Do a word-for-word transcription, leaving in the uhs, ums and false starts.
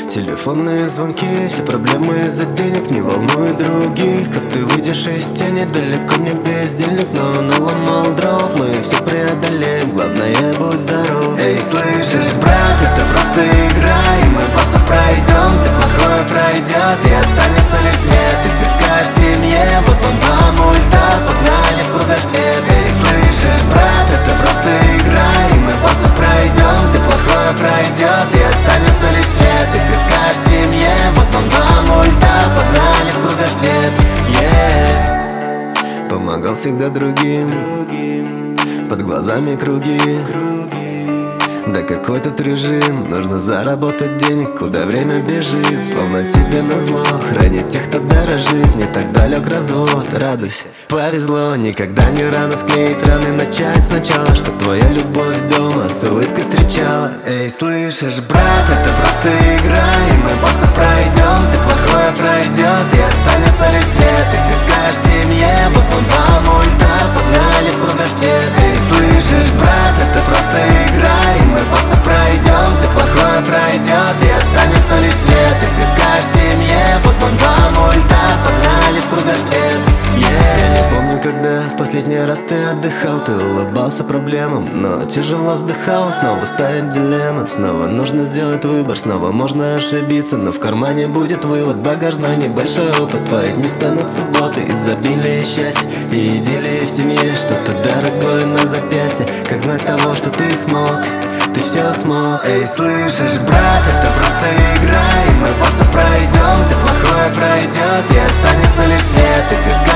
Телефонные звонки, все проблемы из-за денег, не волнуй других. Как ты выйдешь из тени, далеко не бездельник, но наломал дров. Мы все преодолеем, главное будь здоров. Эй, слышишь, брат, это просто игра, и мы босса пройдем, все плохое пройдет, и останется лишь свет. И ты скажешь семье, вот вон два мульта, погнали в кругосвет. Эй, слышишь, брат, это просто игра, и мы босса пройдем, все плохое пройдет, и останется лишь свет. И ты скажешь семье, вот вон два мульта, погнали в кругосвет. Yeah. Помогал всегда другим, под глазами круги. Да какой тут режим, нужно заработать денег, куда время бежит, словно тебе назло. Хранить тех, кто дорожит, не так далек развод. Радуйся, повезло, никогда не рано склеить раны, начать сначала, что твоя любовь дома с улыбкой встречала. Эй, слышишь, брат, это просто игра, и мы босса пройдем, все плохое пройдет, и останется лишь свет. И ты скажешь семье, вот вон два мульта, погнали в кругосвет. Эй, слышишь, брат, это просто игра, и мы босса пройдем, все плохое пройдет, и останется лишь свет. И ты скажешь семье, вот вон два мульта, погнали в кругосвет. Yeah. Я не помню, когда в последний раз ты отдыхал, ты улыбался проблемам, но тяжело вздыхал. Снова станет дилемма, снова нужно сделать выбор, снова можно ошибиться, но в кармане будет вывод. Багажной небольшой опыт, твои дни станут субботы, изобилие счастья и идиллия в семье. Что-то дорогое на запястье, как знак того, что ты смог, ты все смог. Эй, слышишь, брат, это просто игра, и мы босса пройдем, все плохое пройдет, и останется лишь свет. И ты